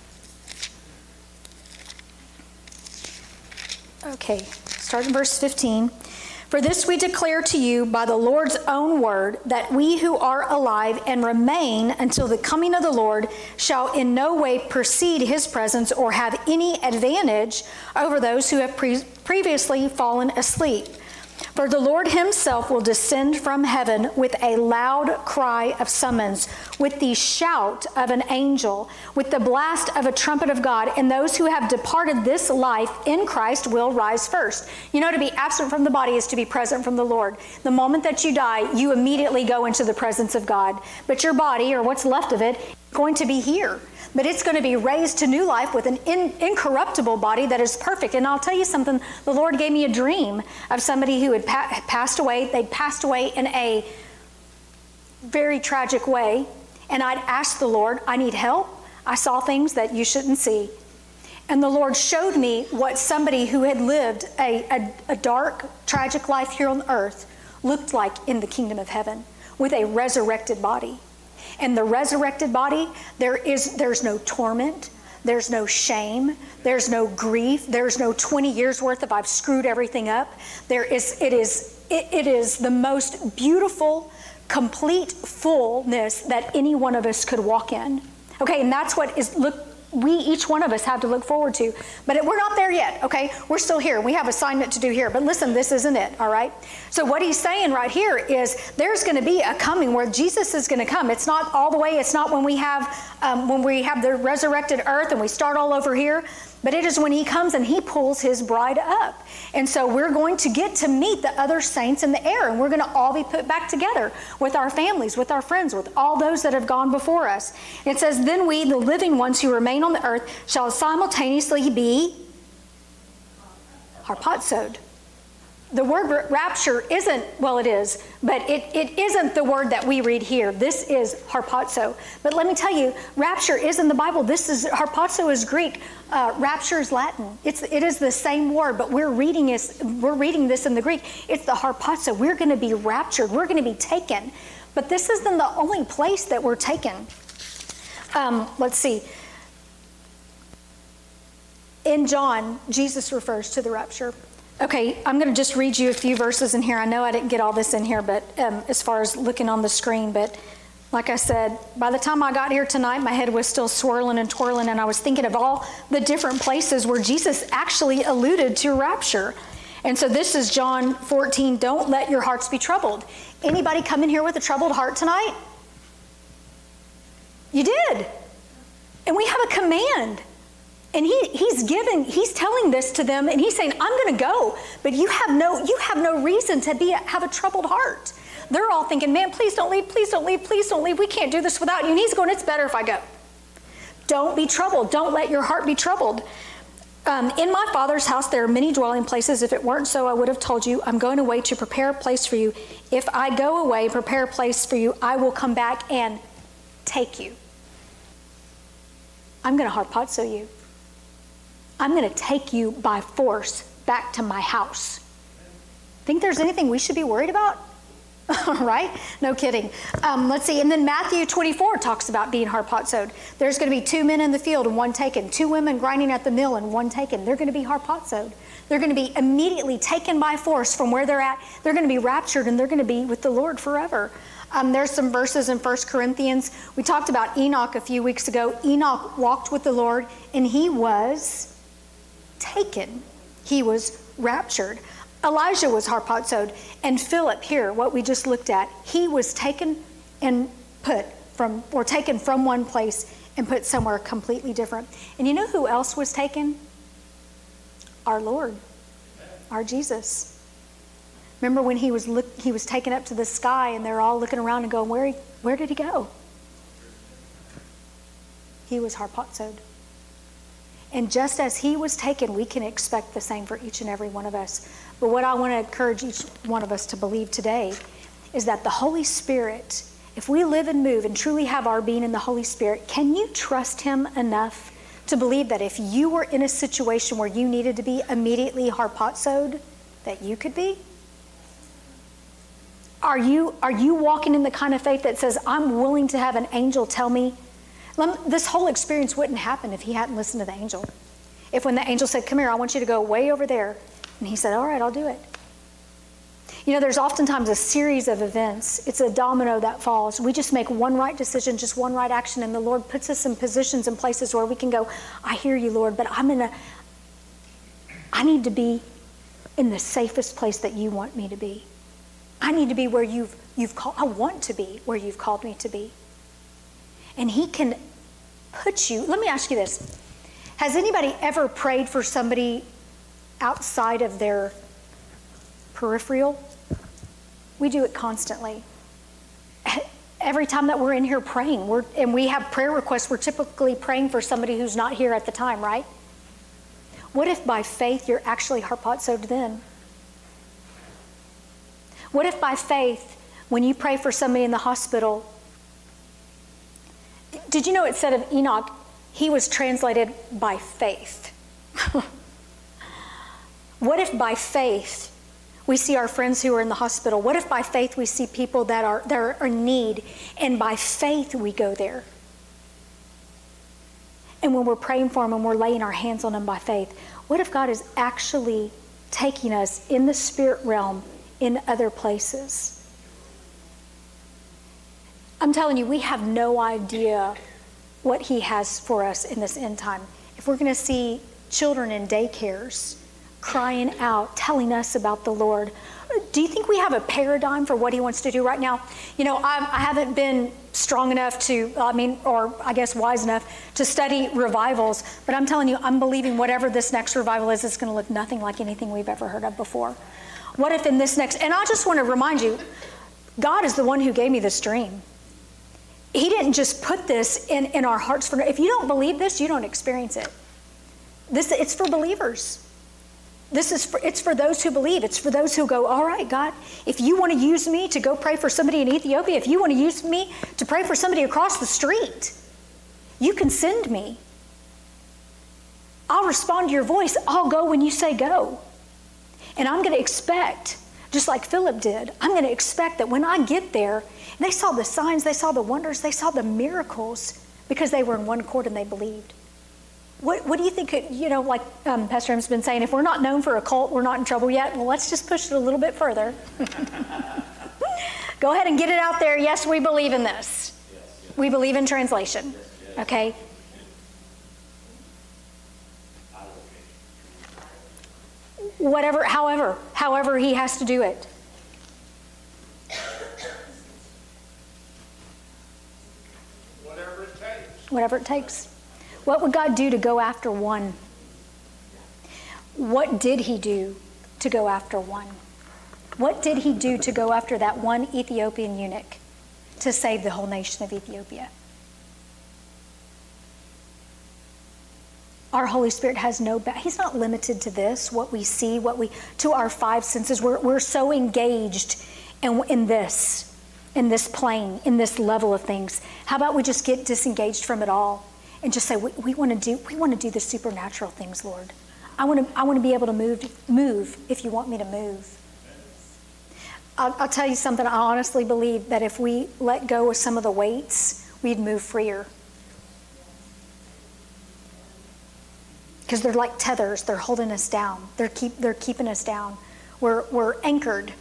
Okay, start in verse 15. For this we declare to you by the Lord's own word, that we who are alive and remain until the coming of the Lord shall in no way precede His presence or have any advantage over those who have previously fallen asleep. For the Lord Himself will descend from heaven with a loud cry of summons, with the shout of an angel, with the blast of a trumpet of God, and those who have departed this life in Christ will rise first. You know, to be absent from the body is to be present from the Lord. The moment that you die, you immediately go into the presence of God. But your body, or what's left of it, is going to be here. But it's going to be raised to new life with an incorruptible body that is perfect. And I'll tell you something, the Lord gave me a dream of somebody who had passed away. They'd passed away in a very tragic way. And I'd asked the Lord, I need help. I saw things that you shouldn't see. And the Lord showed me what somebody who had lived a dark, tragic life here on earth looked like in the kingdom of heaven with a resurrected body. And the resurrected body, there's no torment, there's no shame, there's no grief, there's no 20 years worth of I've screwed everything up. It is the most beautiful, complete fullness that any one of us could walk in. Okay, and that's what each one of us have to look forward to. But we're not there yet, okay? We're still here. We have assignment to do here. But listen, this isn't it, all right? So what he's saying right here is there's going to be a coming where Jesus is going to come. It's not all the way. It's not when we have the resurrected earth and we start all over here. But it is when He comes and He pulls His bride up. And so we're going to get to meet the other saints in the air. And we're going to all be put back together with our families, with our friends, with all those that have gone before us. It says, then we, the living ones who remain on the earth, shall simultaneously be harpazoed. The word rapture isn't, well, it is, but it isn't the word that we read here. This is harpazo. But let me tell you, rapture is in the Bible. Harpazo is Greek. Rapture is Latin. It is the same word, but we're reading this in the Greek. It's the harpazo. We're going to be raptured. We're going to be taken. But this isn't the only place that we're taken. Let's see. In John, Jesus refers to the rapture. Okay, I'm going to just read you a few verses in here. I know I didn't get all this in here, but as far as looking on the screen, but like I said, by the time I got here tonight, my head was still swirling and twirling, and I was thinking of all the different places where Jesus actually alluded to rapture. And so this is John 14, don't let your hearts be troubled. Anybody come in here with a troubled heart tonight? You did. And we have a command. And he's telling this to them, and he's saying, I'm going to go, but you have no reason to have a troubled heart. They're all thinking, man, please don't leave, please don't leave, please don't leave. We can't do this without you. And he's going, it's better if I go. Don't be troubled. Don't let your heart be troubled. In my Father's house, there are many dwelling places. If it weren't so, I would have told you, I'm going away to prepare a place for you. If I go away and prepare a place for you, I will come back and take you. I'm going to harpazo you. I'm going to take you by force back to my house. Think there's anything we should be worried about? Right? No kidding. Let's see. And then Matthew 24 talks about being harpazoed. There's going to be 2 men in the field and 1 taken. 2 women grinding at the mill and 1 taken. They're going to be harpazoed. They're going to be immediately taken by force from where they're at. They're going to be raptured, and they're going to be with the Lord forever. There's some verses in 1 Corinthians. We talked about Enoch a few weeks ago. Enoch walked with the Lord, and he was taken. He was raptured. Elijah was harpazoed. And Philip here, what we just looked at, he was taken and taken from one place and put somewhere completely different. And you know who else was taken? Our Lord, our Jesus. Remember when he was taken up to the sky, and they're all looking around and going, where did he go? He was harpazoed. And just as he was taken, we can expect the same for each and every one of us. But what I want to encourage each one of us to believe today is that the Holy Spirit, if we live and move and truly have our being in the Holy Spirit, can you trust him enough to believe that if you were in a situation where you needed to be immediately harpazoed, that you could be? Are you walking in the kind of faith that says, I'm willing to have an angel tell me? This whole experience wouldn't happen if he hadn't listened to the angel. If when the angel said, come here, I want you to go way over there. And he said, all right, I'll do it. You know, there's oftentimes a series of events. It's a domino that falls. We just make one right decision, just one right action, and the Lord puts us in positions and places where we can go, I hear you, Lord, but I need to be in the safest place that you want me to be. I need to be where I want to be where you've called me to be. And he can put you, let me ask you this. Has anybody ever prayed for somebody outside of their peripheral? We do it constantly. Every time that we're in here praying, and we have prayer requests, we're typically praying for somebody who's not here at the time, right? What if by faith you're actually harpazoed then? What if by faith, when you pray for somebody in the hospital, did you know it said of Enoch, he was translated by faith? What if by faith we see our friends who are in the hospital? What if by faith we see people that are in need, and by faith we go there? And when we're praying for them and we're laying our hands on them by faith, what if God is actually taking us in the spirit realm in other places? I'm telling you, we have no idea what he has for us in this end time. If we're going to see children in daycares crying out, telling us about the Lord, do you think we have a paradigm for what he wants to do right now? You know, I haven't been strong enough or I guess wise enough to study revivals, but I'm telling you, I'm believing whatever this next revival is, it's going to look nothing like anything we've ever heard of before. What if in this next, and I just want to remind you, God is the one who gave me this dream. He didn't just put this in our hearts. If you don't believe this, you don't experience it. It's for believers. It's for those who believe. It's for those who go, all right, God, if you want to use me to go pray for somebody in Ethiopia, if you want to use me to pray for somebody across the street, you can send me. I'll respond to your voice. I'll go when you say go. And I'm going to expect, just like Philip did, I'm going to expect that when I get there, and they saw the signs, they saw the wonders, they saw the miracles, because they were in one accord and they believed. What do you think, like Pastor M's been saying, if we're not known for a cult, we're not in trouble yet? Well, let's just push it a little bit further. Go ahead and get it out there. Yes, we believe in this. Yes. We believe in translation. Okay? However he has to do it. Whatever it takes. What would God do to go after one? What did he do to go after one? What did he do to go after that one Ethiopian eunuch to save the whole nation of Ethiopia? Our Holy Spirit has he's not limited to this, what we see, to our five senses. We're so engaged in this plane, in this level of things. How about we just get disengaged from it all and just say, we want to do the supernatural things, Lord. I want to be able to move if you want me to move. I'll tell you something. I honestly believe that if we let go of some of the weights, we'd move freer. Because they're like tethers. They're holding us down. They're keeping us down. We're anchored.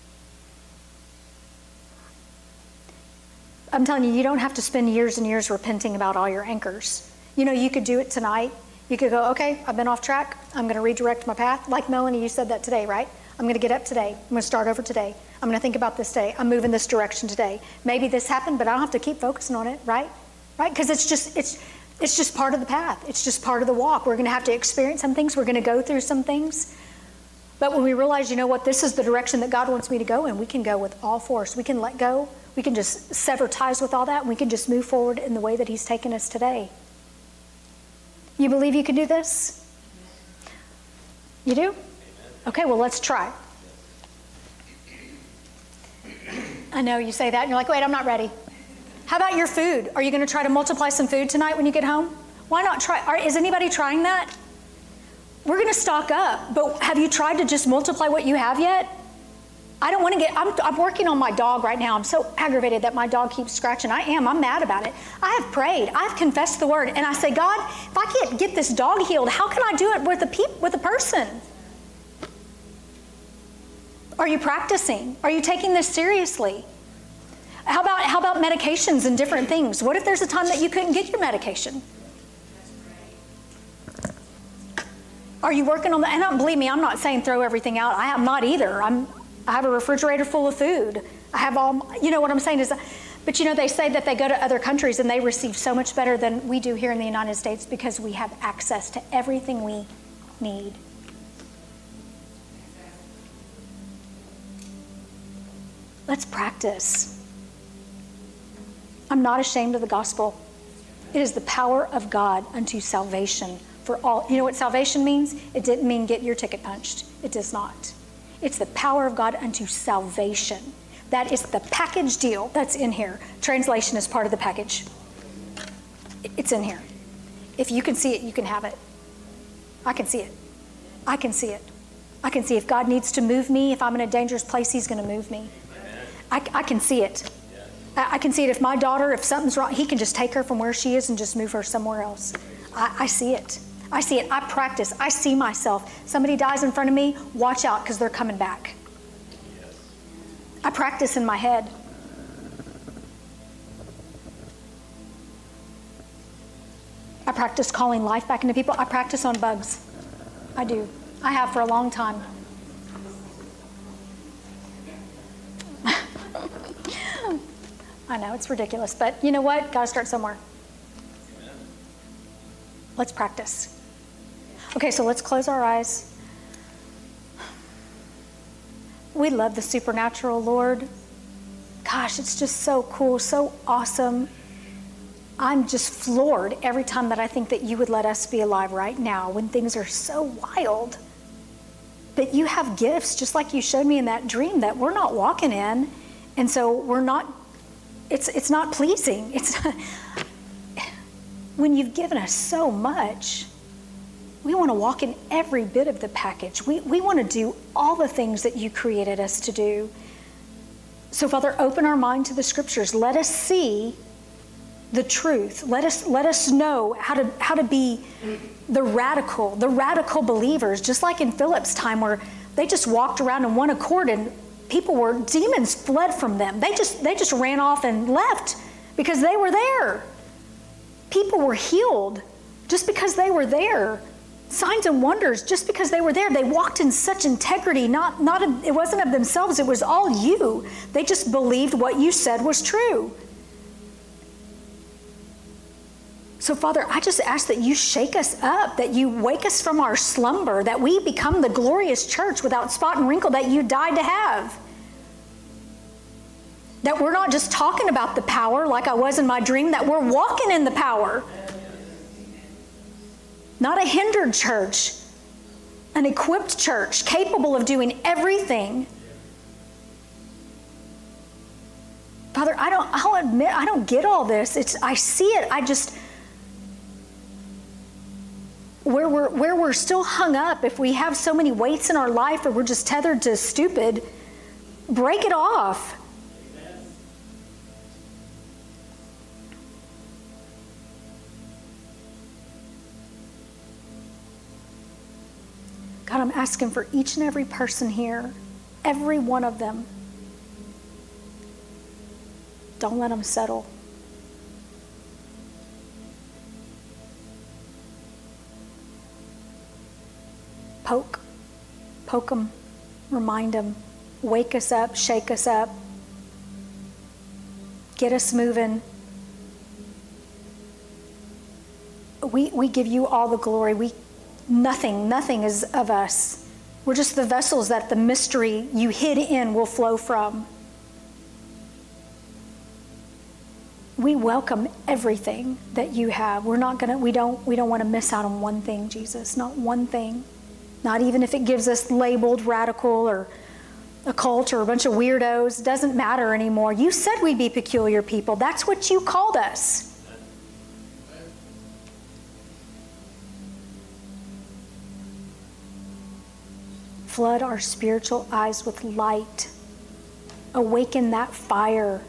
I'm telling you, you don't have to spend years and years repenting about all your anchors. You could do it tonight. You could go, okay, I've been off track. I'm going to redirect my path. Like Melanie, you said that today, right? I'm going to get up today. I'm going to start over today. I'm going to think about this day. I'm moving this direction today. Maybe this happened, but I don't have to keep focusing on it, right? Right? Because it's just part of the path. It's just part of the walk. We're going to have to experience some things. We're going to go through some things. But when we realize, this is the direction that God wants me to go in, we can go with all force. We can let go. We can just sever ties with all that, and we can just move forward in the way that he's taken us today. You believe you can do this? You do? Okay, well, let's try. I know you say that, and you're like, wait, I'm not ready. How about your food? Are you going to try to multiply some food tonight when you get home? Why not try? Is anybody trying that? We're going to stock up, but have you tried to just multiply what you have yet? I don't want to I'm working on my dog right now. I'm so aggravated that my dog keeps scratching. I'm mad about it. I have prayed. I've confessed the word. And I say, God, if I can't get this dog healed, how can I do it with a person? Are you practicing? Are you taking this seriously? How about medications and different things? What if there's a time that you couldn't get your medication? Are you working on that? And believe me, I'm not saying throw everything out. I am not either. I have a refrigerator full of food. I have all, what I'm saying is, but they say that they go to other countries and they receive so much better than we do here in the United States because we have access to everything we need. Let's practice. I'm not ashamed of the gospel. It is the power of God unto salvation for all. You know what salvation means? It didn't mean get your ticket punched. It does not. It's the power of God unto salvation. That is the package deal that's in here. Translation is part of the package. It's in here. If you can see it, you can have it. I can see it. I can see it. I can see if God needs to move me, if I'm in a dangerous place, he's going to move me. I can see it. I can see it. If my daughter, if something's wrong, he can just take her from where she is and just move her somewhere else. I see it. I see it. I practice. I see myself. Somebody dies in front of me, watch out because they're coming back. I practice in my head. I practice calling life back into people. I practice on bugs. I do. I have for a long time. I know, it's ridiculous, but you know what? Got to start somewhere. Let's practice. Okay, so let's close our eyes. We love the supernatural, Lord. Gosh, it's just so cool, so awesome. I'm just floored every time that I think that you would let us be alive right now when things are so wild. But you have gifts, just like you showed me in that dream, that we're not walking in. And so we're not, it's not pleasing. It's not, when you've given us so much, we want to walk in every bit of the package. We want to do all the things that you created us to do. So Father, open our mind to the scriptures. Let us see the truth. Let us know how to be the radical believers, just like in Philip's time, where they just walked around in one accord and demons fled from them. They just ran off and left because they were there. People were healed just because they were there. Signs and wonders just because they were there. They walked in such integrity. It wasn't of themselves. It was all you. They just believed what you said was true. So Father, I just ask that you shake us up, that you wake us from our slumber, that we become the glorious church without spot and wrinkle that you died to have. That we're not just talking about the power like I was in my dream, that we're walking in the power. Not a hindered church, an equipped church, capable of doing everything. Father, I'll admit, I don't get all this. I see it. Where we're still hung up, if we have so many weights in our life, or we're just tethered to stupid, break it off. God, I'm asking for each and every person here, every one of them. Don't let them settle. Poke them, remind them, wake us up, shake us up, get us moving. We give you all the glory. Nothing is of us. We're just the vessels that the mystery you hid in will flow from. We welcome everything that you have. We don't want to miss out on one thing, Jesus. Not one thing. Not even if it gives us labeled radical or a cult or a bunch of weirdos. It doesn't matter anymore. You said we'd be peculiar people. That's what you called us. Flood our spiritual eyes with light. Awaken that fire.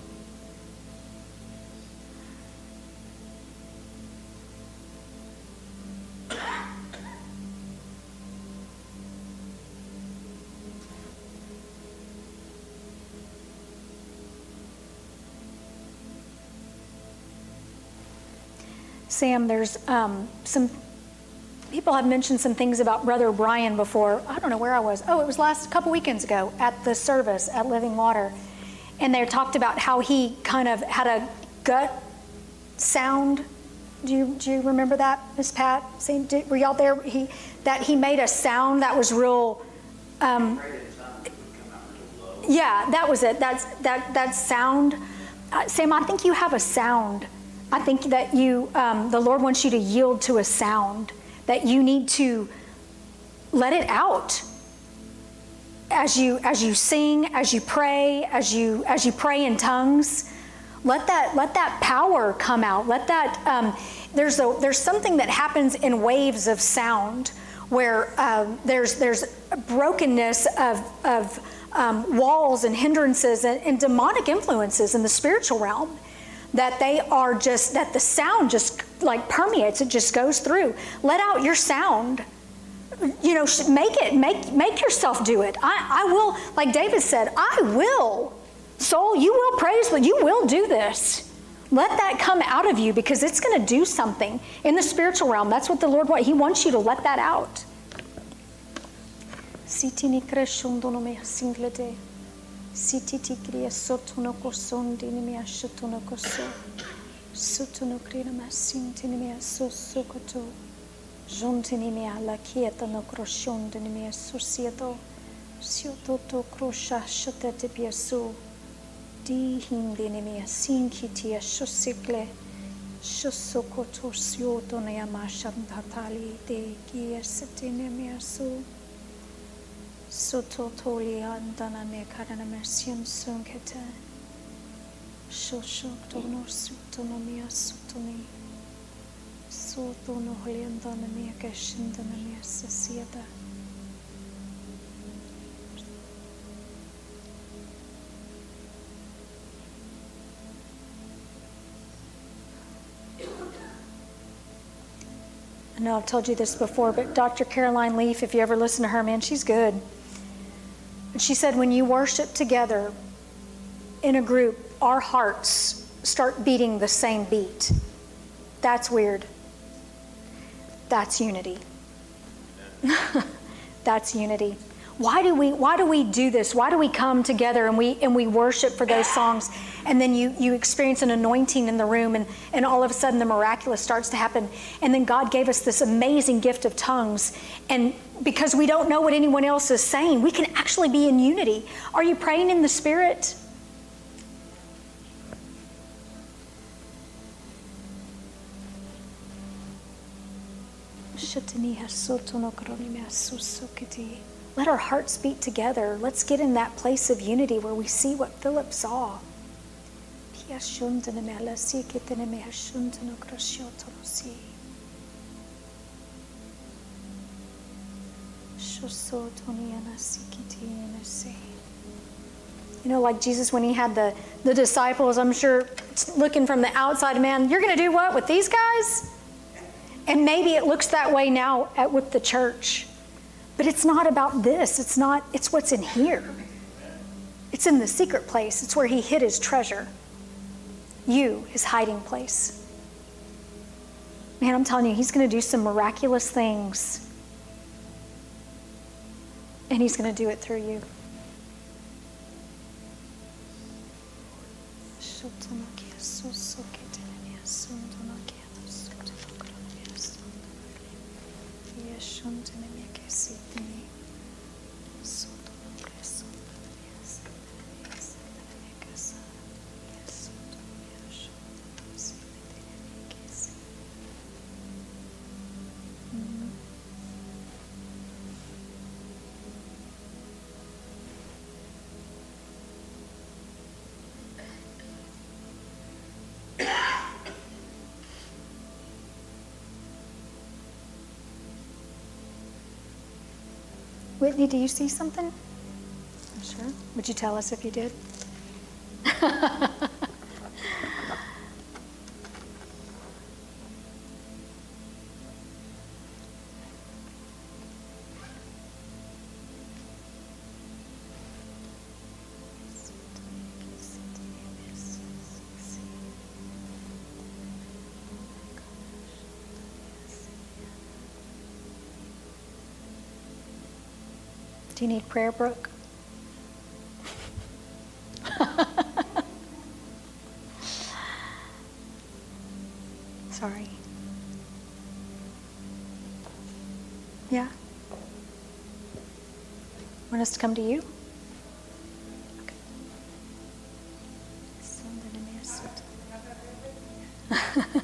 Sam, there's some people have mentioned some things about Brother Brian before. I don't know where I was. Oh, it was a couple weekends ago at the service at Living Water. And they talked about how he kind of had a gut sound. Do you remember that, Miss Pat? Were y'all there? He made a sound that was real. Yeah, that was it. That sound. Sam, I think you have a sound. I think that the Lord wants you to yield to a sound. That you need to let it out as you sing, as you pray, as you pray in tongues. Let that power come out. Let that there's something that happens in waves of sound where there's brokenness of walls and hindrances and demonic influences in the spiritual realm. That the sound just like permeates, it just goes through. Let out your sound. Make yourself do it. I will, like David said, I will. Soul, you will praise, but you will do this. Let that come out of you because it's going to do something in the spiritual realm. That's what the Lord wants. He wants you to let that out. Sititi kriya sotuno koson dinimia shutuno koso. Sutuno krina masintinimia sosokoto. Jontinimia la kieta no croshon dinimia susieto. Siototo crosha shatete piasu. Di hindinimia sinkitia shosikle. Shosokoto sioto neamashantatali de kia sitinimia su. Sototoli andana me karana mersium sunkete. Shoshok donor sutonomia sutoni. Sotono holiandana mia kashindana mia sasiada. I know I've told you this before, but Dr. Caroline Leaf, if you ever listen to her, man, she's good. But she said when you worship together in a group, our hearts start beating the same beat. That's weird. That's unity. That's unity. Why do we do this? Why do we come together and we worship for those songs, and then you experience an anointing in the room, and all of a sudden the miraculous starts to happen, and then God gave us this amazing gift of tongues, and because we don't know what anyone else is saying, we can actually be in unity. Are you praying in the Spirit? Let our hearts beat together. Let's get in that place of unity where we see what Philip saw. You know, like Jesus, when he had the disciples, I'm sure, looking from the outside, man, you're going to do what with these guys? And maybe it looks that way now with the church. But it's not about this. It's what's in here. It's in the secret place. It's where he hid his treasure. You, his hiding place. Man, I'm telling you, he's going to do some miraculous things. And he's going to do it through you. Whitney, do you see something? I'm sure. Would you tell us if you did? Do you need prayer, Brooke? Sorry. Yeah? Want us to come to you? Okay.